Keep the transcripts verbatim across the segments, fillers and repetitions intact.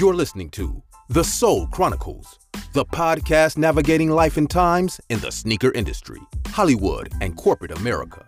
You're listening to The Soul Chronicles, the podcast navigating life and times in the sneaker industry, Hollywood, and corporate America.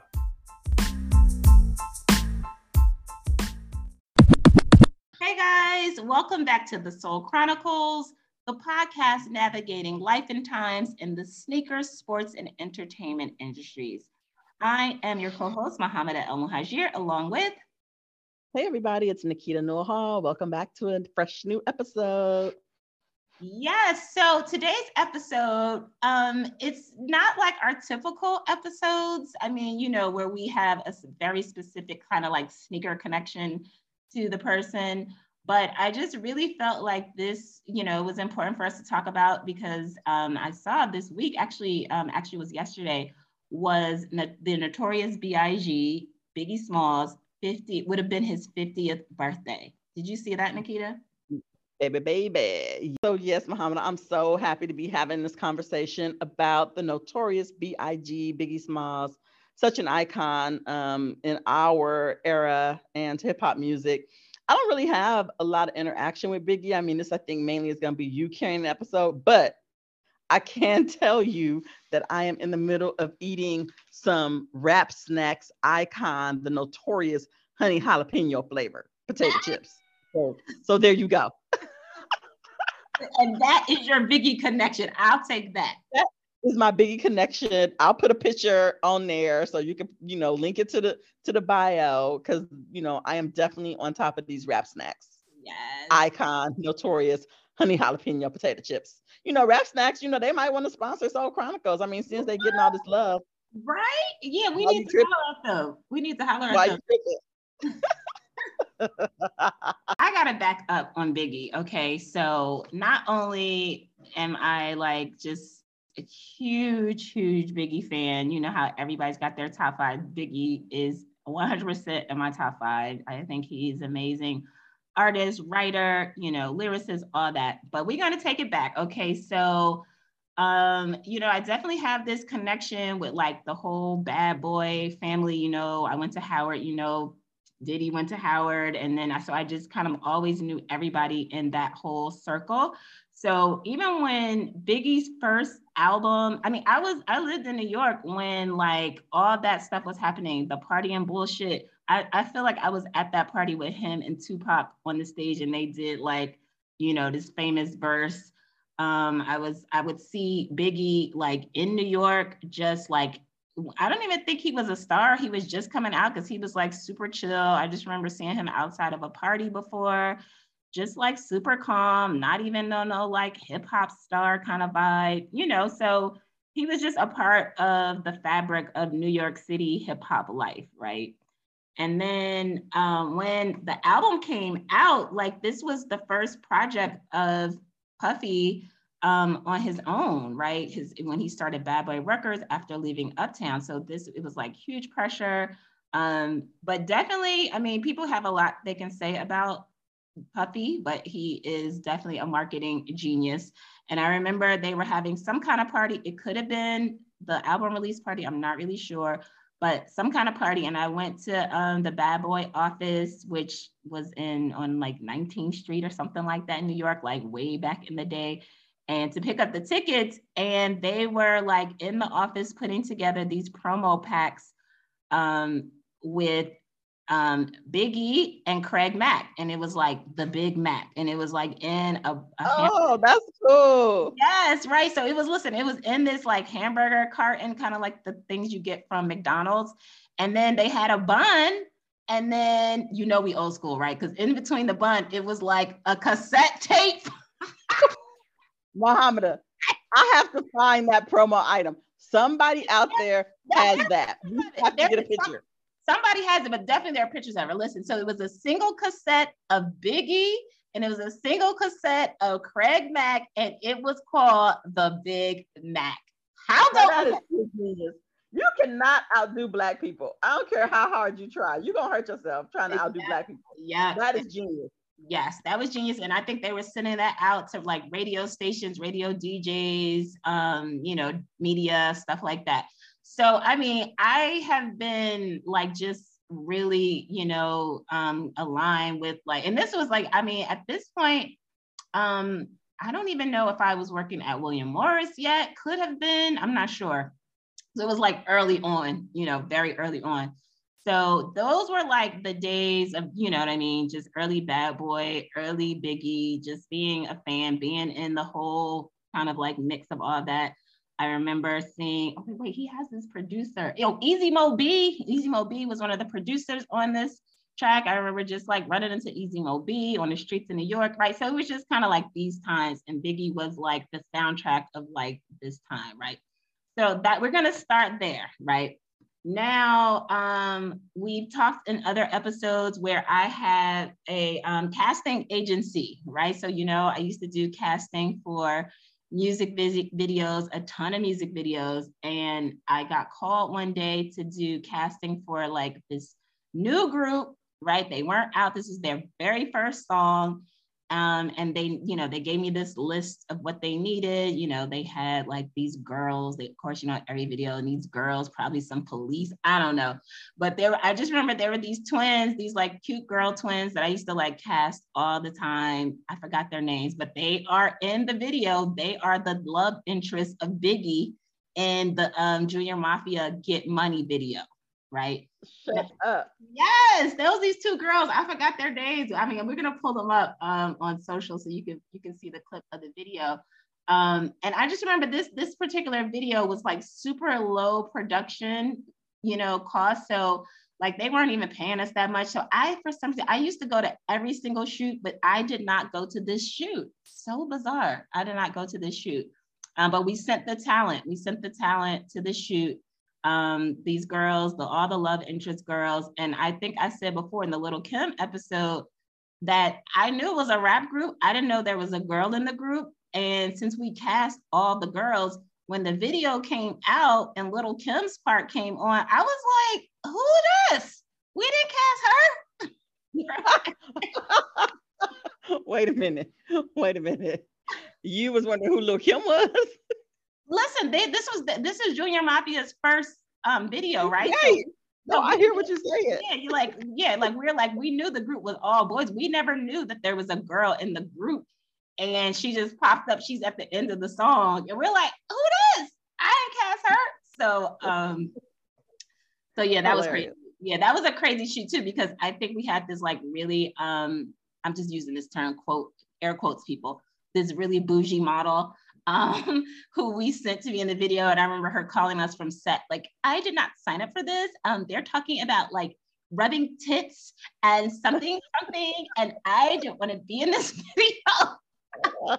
Hey guys, welcome back to The Soul Chronicles, the podcast navigating life and times in the sneaker, sports, and entertainment industries. I am your co-host, Mohammed El Muhajir, along with... Hey everybody, it's Nikita Newhall. Welcome back to a fresh new episode. Yes, so today's episode, um, it's not like our typical episodes. I mean, you know, where we have a very specific kind of like sneaker connection to the person. But I just really felt like this, you know, was important for us to talk about because um, I saw this week, actually, um, actually was yesterday, was no- the Notorious B I G, Biggie Smalls, fifty, would have been his fiftieth birthday. Did you see that, Nikita? Baby, baby. So yes, Muhammad, I'm so happy to be having this conversation about the Notorious B I G, Biggie Smalls, such an icon um, in our era and hip hop music. I don't really have a lot of interaction with Biggie. I mean, this I think mainly is going to be you carrying the episode, but I can tell you that I am in the middle of eating some Rap Snacks icon, the Notorious honey jalapeno flavor potato chips. So, so there you go. And that is your Biggie connection. I'll take that. That is my Biggie connection. I'll put a picture on there so you can, you know, link it to the to the bio because you know I am definitely on top of these Rap Snacks. Yes. Icon, Notorious honey jalapeno potato chips. You know, Rap Snacks, you know, they might want to sponsor Soul Chronicles. I mean, since they're getting all this love. Right? Yeah, we Why need you to tripping? holler at them. We need to holler Why at you them. tripping? I gotta back up on Biggie. Okay, so not only am I like just a huge, huge Biggie fan, you know how everybody's got their top five. Biggie is one hundred percent in my top five. I think he's amazing artist, writer, you know, lyricist, all that. But we're gonna take it back. Okay, so um, you know, I definitely have this connection with like the whole Bad Boy family. You know, I went to Howard, you know, Diddy went to Howard, and then I so I just kind of always knew everybody in that whole circle. So even when Biggie's first album, I mean, I was I lived in New York when like all that stuff was happening, the party and bullshit. I, I feel like I was at that party with him and Tupac on the stage, and they did like, you know, this famous verse. Um, I was I would see Biggie like in New York, just like I don't even think he was a star. He was just coming out because he was like super chill. I just remember seeing him outside of a party before, just like super calm, not even no, no like hip hop star kind of vibe, you know. So he was just a part of the fabric of New York City hip hop life, right? And then um, when the album came out, like this was the first project of Puffy um, on his own, right? His when he started Bad Boy Records after leaving Uptown. So this it was like huge pressure. Um, but definitely, I mean, people have a lot they can say about Puffy, but he is definitely a marketing genius. And I remember they were having some kind of party. It could have been the album release party. I'm not really sure, but some kind of party. And I went to um, the Bad Boy office, which was in on like nineteenth Street or something like that in New York, like way back in the day. And to pick up the tickets, and they were like in the office putting together these promo packs um, with um, Biggie and Craig Mack, and it was like the Big Mac, and it was like in a, a Oh, ham- that's cool. Yes, right. So it was listen, it was in this like hamburger carton, kind of like the things you get from McDonald's, and then they had a bun. And then, you know, we old school, right? Because in between the bun, it was like a cassette tape. Muhammad, I have to find that promo item. Somebody out there has that. We have to get a picture. Somebody has it, but definitely there are pictures of it. Listen, so it was a single cassette of Biggie, and it was a single cassette of Craig Mack, and it was called the Big Mac. How that is genius. You cannot outdo Black people. I don't care how hard you try. You're going to hurt yourself trying to outdo Black people. Yeah. That is genius. Yes, that was genius. And I think they were sending that out to like radio stations, radio D Js, um, you know, media, stuff like that. So, I mean, I have been like just really, you know, um, aligned with like, and this was like, I mean, at this point, Um, I don't even know if I was working at William Morris yet. Could have been. I'm not sure. So it was like early on, you know, very early on. So those were like the days of, you know what I mean, just early Bad Boy, early Biggie, just being a fan, being in the whole kind of like mix of all that. I remember seeing, oh wait, he has this producer. Yo, Easy Mo B. Easy Mo B was one of the producers on this track. I remember just like running into Easy Mo B on the streets in New York, right? So it was just kind of like these times, and Biggie was like the soundtrack of like this time, right? So that we're gonna start there, right? Now, um, we've talked in other episodes where I had a um, casting agency, right? So, you know, I used to do casting for music videos, a ton of music videos. And I got called one day to do casting for like this new group, right? They weren't out. This was their very first song. Um, and they, you know, they gave me this list of what they needed. You know, they had like these girls. They, of course, you know, every video needs girls, probably some police. I don't know. But there, I just remember there were these twins, these like cute girl twins that I used to like cast all the time. I forgot their names, but they are in the video. They are the love interest of Biggie in the um, Junior Mafia Get Money video, right? Shut up. Yes, those these two girls. I forgot their names. I mean, we're gonna pull them up um, on social so you can you can see the clip of the video. Um, and I just remember this this particular video was like super low production, you know, cost. So like they weren't even paying us that much. So I, for some reason, I used to go to every single shoot, but I did not go to this shoot. So bizarre. I did not go to this shoot. Um, but we sent the talent. We sent the talent to the shoot. Um, these girls, the all the love interest girls. And I think I said before in the Little Kim episode that I knew it was a rap group. I didn't know there was a girl in the group. And since we cast all the girls, when the video came out and Little Kim's part came on, I was like, who this? We didn't cast her. Wait a minute. Wait a minute. You was wondering who Lil Kim was? Listen, they, this was this is Junior Mafia's first um, video, right? Right. So, no, I hear what you're saying. Yeah, you like, yeah, like we're like, we knew the group was all boys. We never knew that there was a girl in the group. And she just popped up. She's at the end of the song. And we're like, who this? I didn't cast her. So um, so yeah, that Hilarious. was crazy. Yeah, that was a crazy shoot too, because I think we had this like really, um, I'm just using this term, quote, air quotes people, this really bougie model um, who we sent to be in the video. And I remember her calling us from set, like, I did not sign up for this. Um, they're talking about like rubbing tits and something, something. And I didn't want to be in this video.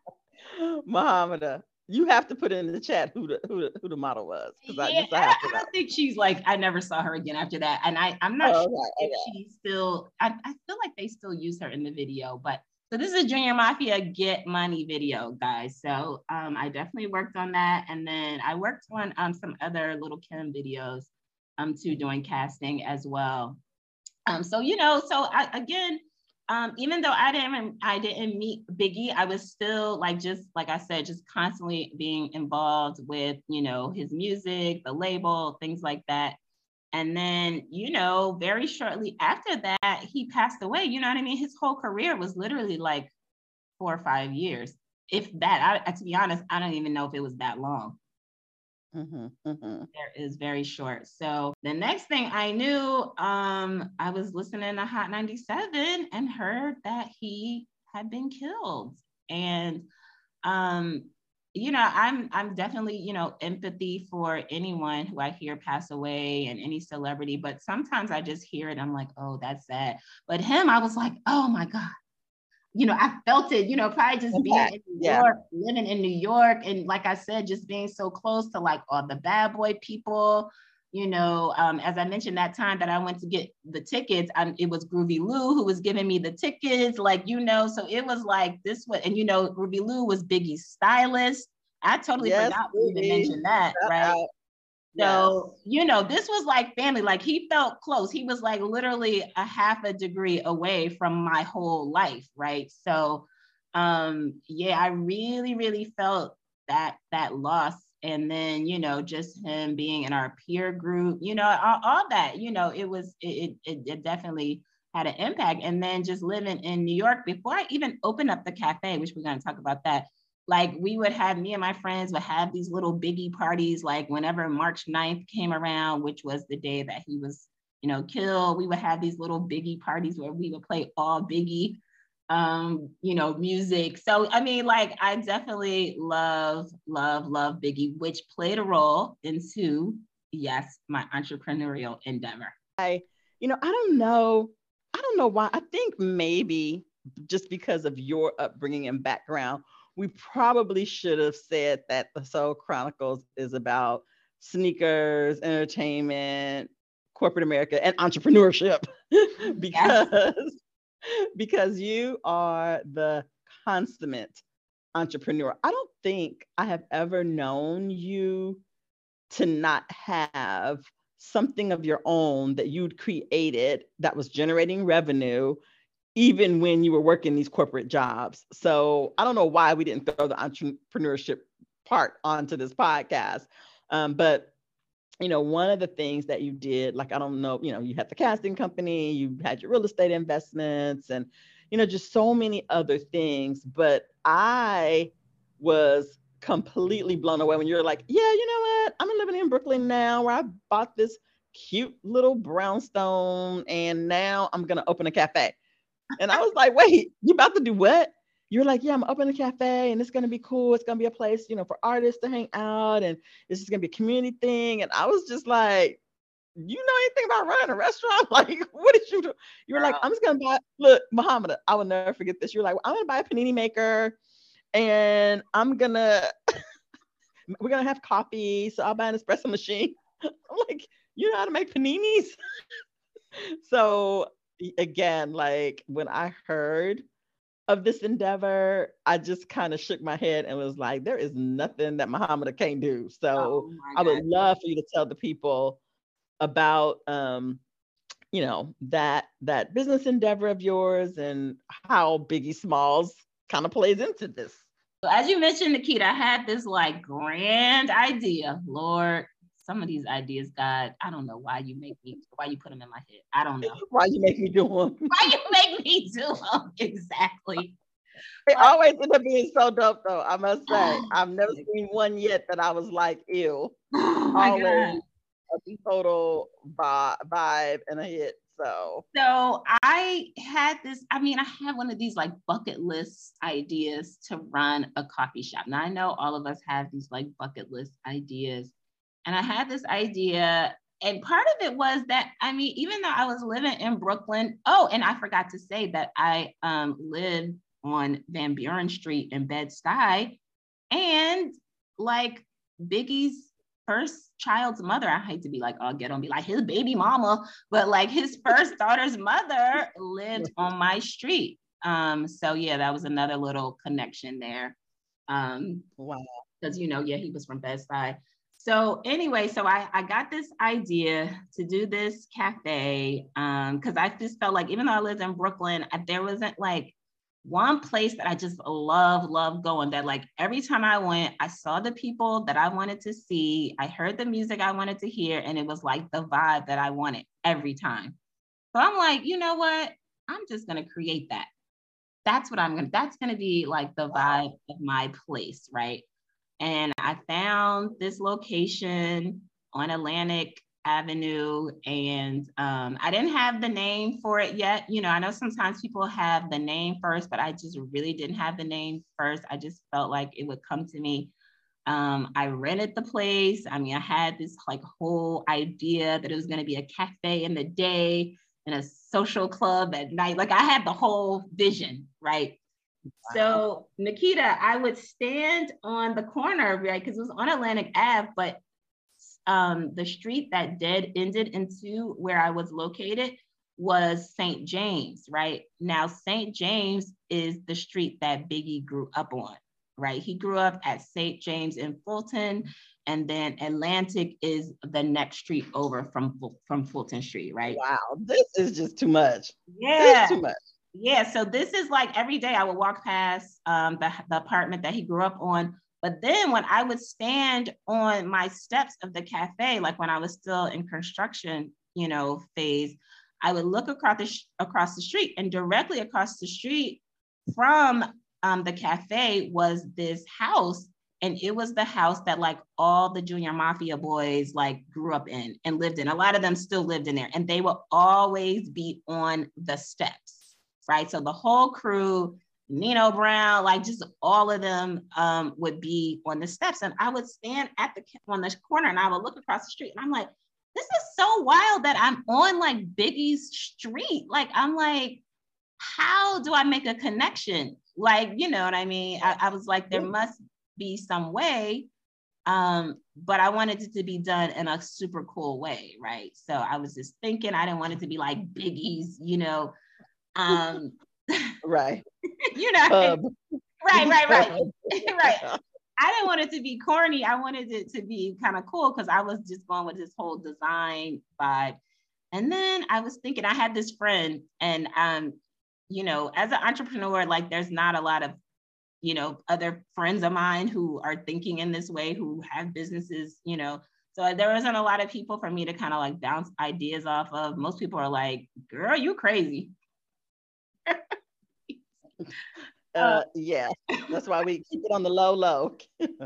Muhammada, you have to put in the chat who the who the, who the model was. Yeah, I, just, I, have to I, I think she's like, I never saw her again after that. And I, I'm not oh, sure okay, if okay. she's still, I, I feel like they still use her in the video, but so this is Junior Mafia Get Money video, guys. So um, I definitely worked on that. And then I worked on um, some other Little Kim videos um, too, doing casting as well. Um, so, you know, so I, again, um, even though I didn't, I didn't meet Biggie, I was still like, just like I said, just constantly being involved with, you know, his music, the label, things like that. And then, you know, very shortly after that, he passed away. You know what I mean? His whole career was literally like four or five years. If that, I, to be honest, I don't even know if it was that long. Mm-hmm, mm-hmm. There is very short. So the next thing I knew, um, I was listening to Hot ninety-seven and heard that he had been killed. And, um, you know, I'm I'm definitely, you know, empathy for anyone who I hear pass away and any celebrity, but sometimes I just hear it. I'm like, oh, that's sad. But him, I was like, oh my God. You know, I felt it, you know, probably just being in New yeah. York, living in New York. And like I said, just being so close to like all the bad boy people, you know, um, as I mentioned that time that I went to get the tickets, I, it was Groovy Lou who was giving me the tickets, like, you know, so it was like this one, and you know, Groovy Lou was Biggie's stylist. I totally yes, forgot to even mention that, Shout right? Out. So, yes. you know, this was like family, like he felt close. He was like literally a half a degree away from my whole life, right? So, um, yeah, I really, really felt that, that loss. And then, you know, just him being in our peer group, you know, all, all that, you know, it was, it, it, it definitely had an impact. And then just living in New York, before I even opened up the cafe, which we're going to talk about that, like we would have, me and my friends would have these little Biggie parties, like whenever March ninth came around, which was the day that he was, you know, killed, we would have these little Biggie parties where we would play all Biggie, um, you know, music. So, I mean, like, I definitely love, love, love Biggie, which played a role into, yes, my entrepreneurial endeavor. I, you know, I don't know. I don't know why. I think maybe just because of your upbringing and background, we probably should have said that the Soul Chronicles is about sneakers, entertainment, corporate America, and entrepreneurship because, yes. because you are the consummate entrepreneur. I don't think I have ever known you to not have something of your own that you'd created that was generating revenue, even when you were working these corporate jobs. So I don't know why we didn't throw the entrepreneurship part onto this podcast. Um, but, you know, one of the things that you did, like, I don't know, you know, you had the casting company, you had your real estate investments, and, you know, just so many other things. But I was completely blown away when you're like, yeah, you know what? I'm living in Brooklyn now, where I bought this cute little brownstone, and now I'm going to open a cafe. And I was like, wait, you about to do what? You're like, yeah, I'm opening a cafe, and it's going to be cool. It's going to be a place, you know, for artists to hang out, and this is going to be a community thing. And I was just like, you know anything about running a restaurant? Like, what did you do? You were like, I'm just going to buy, look, Muhammad, I will never forget this. You're like, well, I'm going to buy a panini maker, and I'm going to, we're going to have coffee. So I'll buy an espresso machine. I'm like, you know how to make paninis? So again, like, when I heard of this endeavor, I just kind of shook my head and was like, there is nothing that Muhammad can't do. So oh I would love for you to tell the people about, um, you know, that, that business endeavor of yours and how Biggie Smalls kind of plays into this. So as you mentioned, Nikita, I had this like grand idea. Lord, some of these ideas, God, I don't know why you make me, why you put them in my head. I don't know. Why you make me do them? Why you make me do them? Exactly. They but, always end up being so dope, though. I must say, oh, I've never seen one yet that I was like, ew. Oh my always God. A total vibe and a hit. So, so I had this, I mean, I had one of these like bucket list ideas to run a coffee shop. Now I know all of us have these like bucket list ideas. And I had this idea, and part of it was that, I mean, even though I was living in Brooklyn, oh, and I forgot to say that I um, lived on Van Buren Street in Bed-Stuy, and like Biggie's first child's mother, I hate to be like, oh, get on, be like his baby mama, but like his first daughter's mother lived on my street. Um, so yeah, that was another little connection there. Um, wow. Because, you know, yeah, he was from Bed-Stuy. So anyway, so I, I got this idea to do this cafe um, because I just felt like, even though I lived in Brooklyn, I, there wasn't like one place that I just love, love going, that like every time I went, I saw the people that I wanted to see. I heard the music I wanted to hear, and it was like the vibe that I wanted every time. So I'm like, you know what? I'm just going to create that. That's what I'm going to, that's going to be like the vibe of my place, right? And I found this location on Atlantic Avenue, and um, I didn't have the name for it yet. You know, I know sometimes people have the name first, but I just really didn't have the name first. I just felt like it would come to me. Um, I rented the place. I mean, I had this like whole idea that it was going to be a cafe in the day and a social club at night. Like I had the whole vision, right? So Nikita, I would stand on the corner, right? Because it was on Atlantic Ave, but um, the street that dead ended into where I was located was Saint James, right? Now, Saint James is the street that Biggie grew up on, right? He grew up at Saint James in Fulton, and then Atlantic is the next street over from, from Fulton Street, right? Wow, this is just too much. Yeah. This is too much. Yeah, so this is like every day I would walk past um, the, the apartment that he grew up on. But then when I would stand on my steps of the cafe, like when I was still in construction, you know, phase, I would look across the, sh- across the street, and directly across the street from um, the cafe was this house. And it was the house that like all the Junior Mafia boys like grew up in and lived in. A lot of them still lived in there, and they would always be on the steps, right? So the whole crew, Nino Brown, like just all of them um, would be on the steps. And I would stand at the on the corner and I would look across the street and I'm like, this is so wild that I'm on like Biggie's street. Like, I'm like, how do I make a connection? Like, you know what I mean? I, I was like, there must be some way, um, but I wanted it to be done in a super cool way, right? So I was just thinking, I didn't want it to be like Biggie's, you know, um, right. you know, Pub. right, right, right, right. I didn't want it to be corny. I wanted it to be kind of cool because I was just going with this whole design vibe. And then I was thinking, I had this friend, and um, you know, as an entrepreneur, like there's not a lot of, you know, other friends of mine who are thinking in this way, who have businesses, you know. So there wasn't a lot of people for me to kind of like bounce ideas off of. Most people are like, girl, you crazy. Uh, yeah, that's why we keep it on the low, low.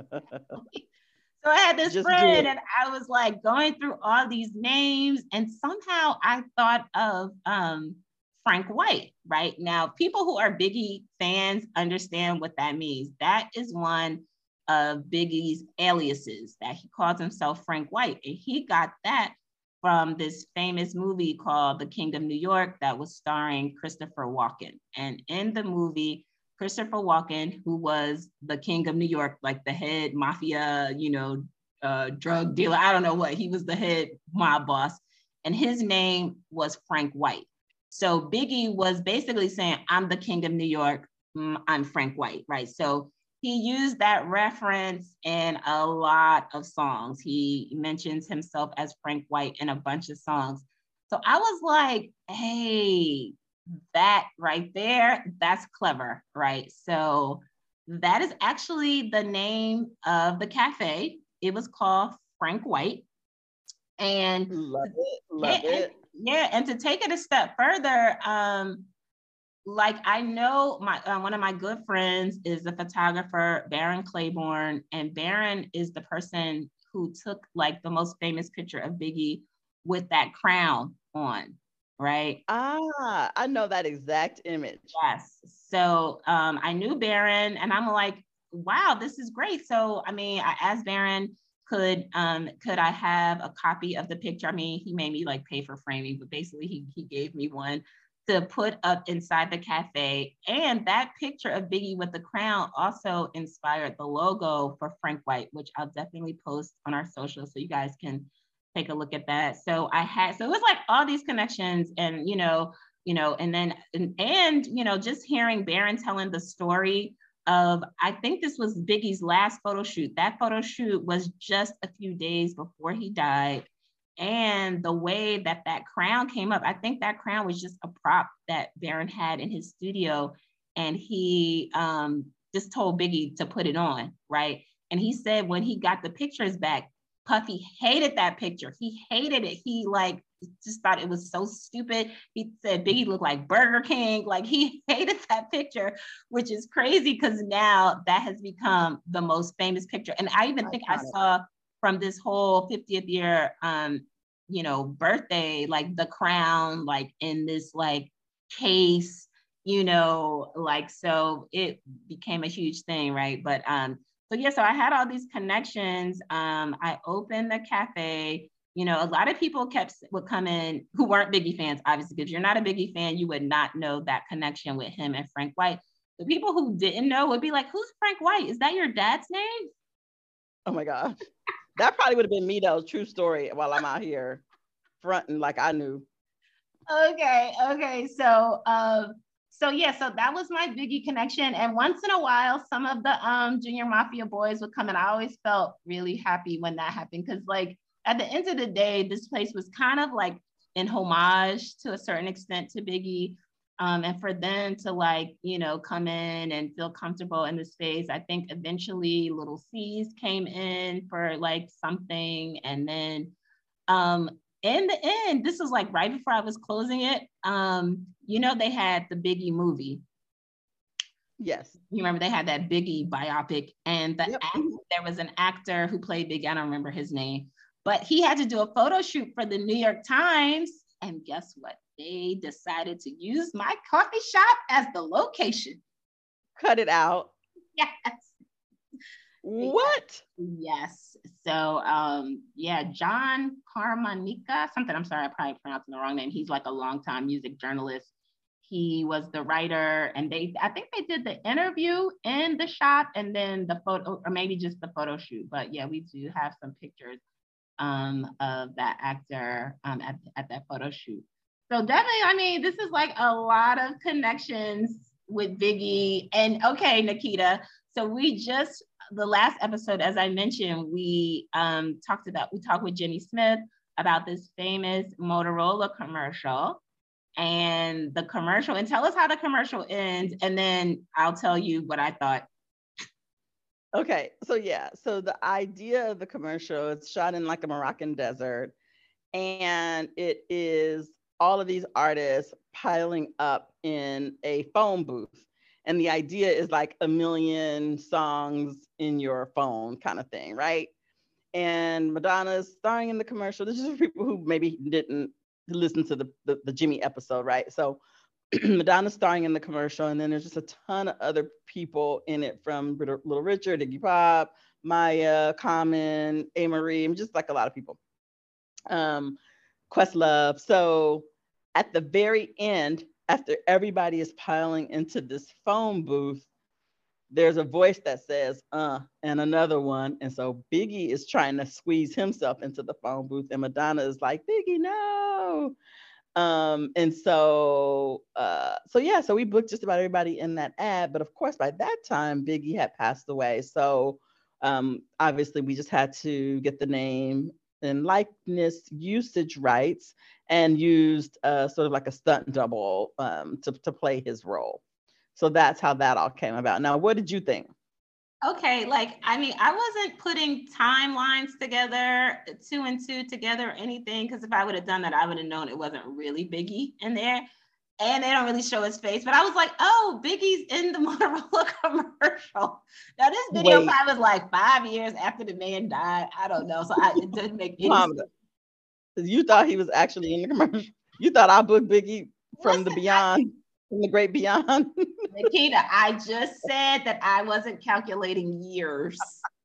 So I had this Just friend and I was like going through all these names, and somehow I thought of um, Frank White, right? Now, people who are Biggie fans understand what that means. That is one of Biggie's aliases, that he calls himself Frank White. And he got that from this famous movie called The King of New York that was starring Christopher Walken. And in the movie, Christopher Walken, who was the king of New York, like the head mafia, you know, uh, drug dealer, I don't know what, he was the head mob boss, and his name was Frank White. So Biggie was basically saying, I'm the king of New York, I'm Frank White, right? So he used that reference in a lot of songs. He mentions himself as Frank White in a bunch of songs. So I was like, hey, that right there, that's clever, right? So that is actually the name of the cafe. It was called Frank White. And love it, love yeah, it. And, yeah, and to take it a step further, um, like I know my uh, one of my good friends is the photographer Baron Claiborne, and Baron is the person who took like the most famous picture of Biggie with that crown on. Right? Ah, I know that exact image. Yes. So um, I knew Baron, and I'm like, wow, this is great. So, I mean, I asked Baron, could um, could I have a copy of the picture? I mean, he made me like pay for framing, but basically he, he gave me one to put up inside the cafe. And that picture of Biggie with the crown also inspired the logo for Frank White, which I'll definitely post on our social so you guys can take a look at that. So I had, so it was like all these connections, and, you know, you know, and then, and, and, you know, just hearing Baron telling the story of, I think this was Biggie's last photo shoot. That photo shoot was just a few days before he died. And the way that that crown came up, I think that crown was just a prop that Baron had in his studio. And he um, just told Biggie to put it on, right? And he said when he got the pictures back, Puffy hated that picture. He hated it. He like just thought it was so stupid. He said Biggie looked like Burger King. Like he hated that picture, which is crazy because now that has become the most famous picture. And I even think I saw from this whole fiftieth year, um, you know, birthday, like the crown, like in this like case, you know, like, so it became a huge thing, right? But um, so yeah, so I had all these connections. Um, I opened the cafe. You know, a lot of people kept would come in who weren't Biggie fans, obviously, because if you're not a Biggie fan, you would not know that connection with him and Frank White. The people who didn't know would be like, "Who's Frank White? Is that your dad's name?" Oh my gosh, that probably would have been me though. True story. While I'm out here fronting like I knew. Okay, okay, so. Um, So yeah, so that was my Biggie connection. And once in a while, some of the um, Junior Mafia boys would come, and I always felt really happy when that happened. Because like at the end of the day, this place was kind of like in homage to a certain extent to Biggie. Um, and for them to like, you know, come in and feel comfortable in the space. I think eventually Little C's came in for like something. And then um, in the end, this was like right before I was closing it. Um, you know, they had the Biggie movie. Yes. You remember they had that Biggie biopic, and the Yep. act, there was an actor who played Biggie. I don't remember his name, but he had to do a photo shoot for the New York Times. And guess what? They decided to use my coffee shop as the location. Cut it out. Yes. What? Yes. So, um, yeah, John Carmanica, something, I'm sorry, I probably pronouncing the wrong name. He's like a longtime music journalist. He was the writer, and they, I think they did the interview in the shop and then the photo, or maybe just the photo shoot. But yeah, we do have some pictures um, of that actor um, at, at that photo shoot. So definitely, I mean, this is like a lot of connections with Biggie. And okay, Nikita, so we just, the last episode, as I mentioned, we um, talked about, we talked with Jimmy Smith about this famous Motorola commercial. And the commercial, and tell us how the commercial ends, and then I'll tell you what I thought. Okay, so yeah, so the idea of the commercial, it's shot in like a Moroccan desert, and it is all of these artists piling up in a phone booth. And the idea is like a million songs in your phone kind of thing, right? And Madonna's starring in the commercial. This is for people who maybe didn't listen to the, the, the Jimmy episode, right? So Madonna's starring in the commercial, and then there's just a ton of other people in it, from Little Richard, Iggy Pop, Maya, Common, A. Marie, just like a lot of people. Um, Questlove. So at the very end, after everybody is piling into this phone booth, there's a voice that says, uh, and another one. And so Biggie is trying to squeeze himself into the phone booth, and Madonna is like, Biggie, no. Um, and so, uh, so yeah, so we booked just about everybody in that ad. But of course, by that time, Biggie had passed away. So um, obviously, we just had to get the name and likeness usage rights, and used uh, sort of like a stunt double um, to, to play his role. So that's how that all came about. Now, what did you think? Okay, like, I mean, I wasn't putting timelines together, two and two together or anything, because if I would have done that, I would have known it wasn't really Biggie in there. And they don't really show his face, but I was like, oh, Biggie's in the Motorola commercial. Now, this video Wait. probably was like five years after the man died. I don't know. So I, it didn't make any Mom, sense. You thought he was actually in the commercial? You thought I booked Biggie from the beyond, from the great beyond? Nikita, I just said that I wasn't calculating years.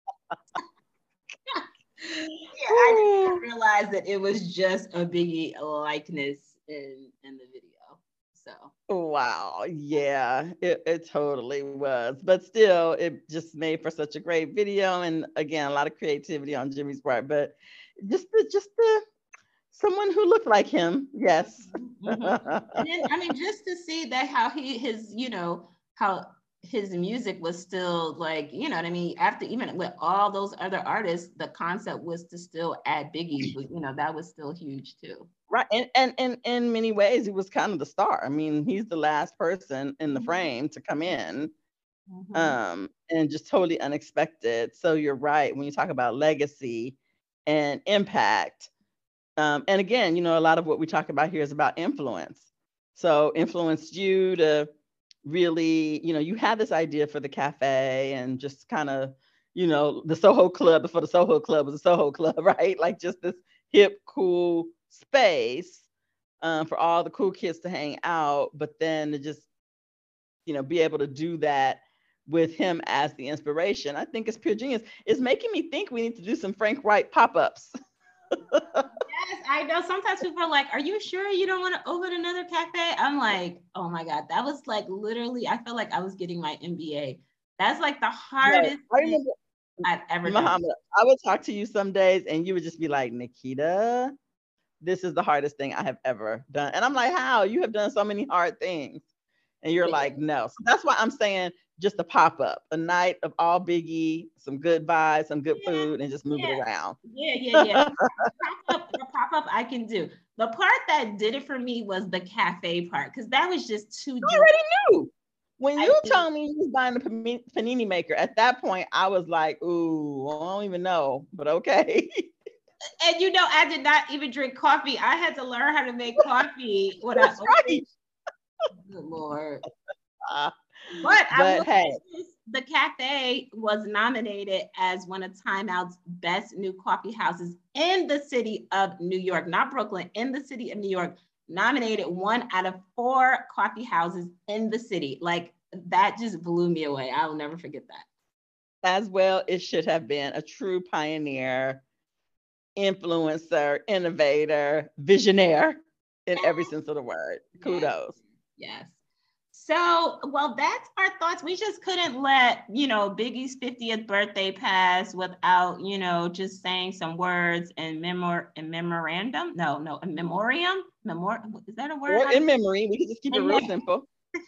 Yeah, I didn't realize that it was just a Biggie likeness in, in the video. So Wow, yeah, it, it totally was. But still, it just made for such a great video. And again, a lot of creativity on Jimmy's part, but just the, just the, someone who looked like him. Yes. Mm-hmm. And then, I mean, just to see that how he, his, you know, how his music was still like, you know what I mean? After, even with all those other artists, the concept was to still add Biggie, but, you know, that was still huge too. Right. And, and, and in many ways, he was kind of the star. I mean, he's the last person in the mm-hmm. frame to come in. Mm-hmm. um, and just totally unexpected. So you're right. When you talk about legacy and impact, Um, and again, you know, a lot of what we talk about here is about influence. So influenced you to really, you know, you had this idea for the cafe and just kind of, you know, the Soho Club before the Soho Club was a Soho Club, right? Like just this hip, cool space um, for all the cool kids to hang out. But then to just, you know, be able to do that with him as the inspiration, I think it's pure genius. It's making me think we need to do some Frank Wright pop-ups. Yes, I know. Sometimes people are like, are you sure you don't want to open another cafe? I'm like, oh my God, that was like literally, I felt like I was getting my M B A. That's like the hardest no, I remember, thing I've ever Muhammad, done. I would talk to you some days and you would just be like, Nikita, this is the hardest thing I have ever done. And I'm like, how? You have done so many hard things. And you're yeah. like, no. So that's why I'm saying just a pop-up, a night of all Biggie, some good vibes, some good yeah. food, and just move yeah. it around. Yeah, yeah, yeah. pop-up, the pop-up I can do. The part that did it for me was the cafe part, because that was just too deep. I already knew. When you I told me you was buying the panini maker, at that point, I was like, ooh, I don't even know, but okay. And you know, I did not even drink coffee. I had to learn how to make coffee when That's I right. Good Lord. Uh, But, I but will hey. say this, the cafe was nominated as one of Time Out's best new coffee houses in the city of New York, not Brooklyn, in the city of New York, nominated one out of four coffee houses in the city. Like that just blew me away. I'll never forget that. As well, it should have been a true pioneer, influencer, innovator, visionaire in every sense of the word. Kudos. Yes. yes. So, well, that's our thoughts. We just couldn't let, you know, Biggie's fiftieth birthday pass without, you know, just saying some words in memor in memorandum. No, no, in memoriam. Memor is that a word? Or in memory. We can just keep in it real simple.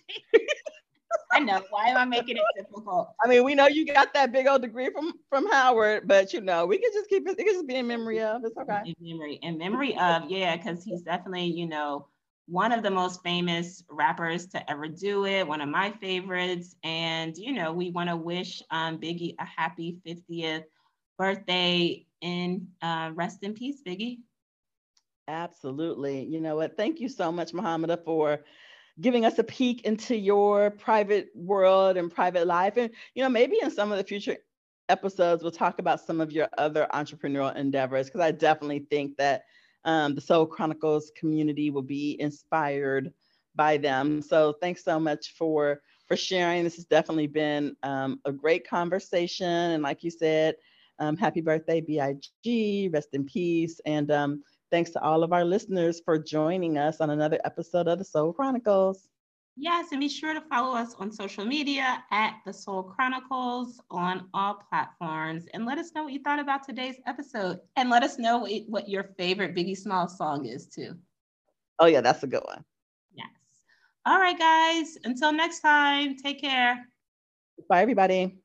I know. Why am I making it difficult? I mean, we know you got that big old degree from from Howard, but you know, we can just keep it. It can just be in memory of. It's okay. In memory, in memory of, yeah, because he's definitely, you know, one of the most famous rappers to ever do it. One of my favorites, and you know, we want to wish um, Biggie a happy fiftieth birthday, and uh, rest in peace, Biggie. Absolutely. You know what? Thank you so much, Mohameda, for giving us a peek into your private world and private life. And, you know, maybe in some of the future episodes, we'll talk about some of your other entrepreneurial endeavors, because I definitely think that um, the Soul Chronicles community will be inspired by them. So thanks so much for, for sharing. This has definitely been um, a great conversation. And like you said, um, happy birthday, B I G, rest in peace. And um, thanks to all of our listeners for joining us on another episode of the Soul Chronicles. Yes, and be sure to follow us on social media at the Soul Chronicles on all platforms, and let us know what you thought about today's episode, and let us know what your favorite Biggie Smalls song is too. Oh yeah, that's a good one. Yes. All right, guys. Until next time, take care. Bye, everybody.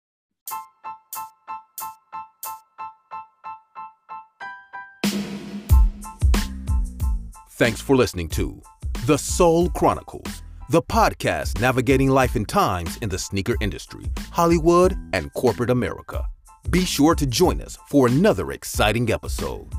Thanks for listening to The Soul Chronicles, the podcast navigating life and times in the sneaker industry, Hollywood, and corporate America. Be sure to join us for another exciting episode.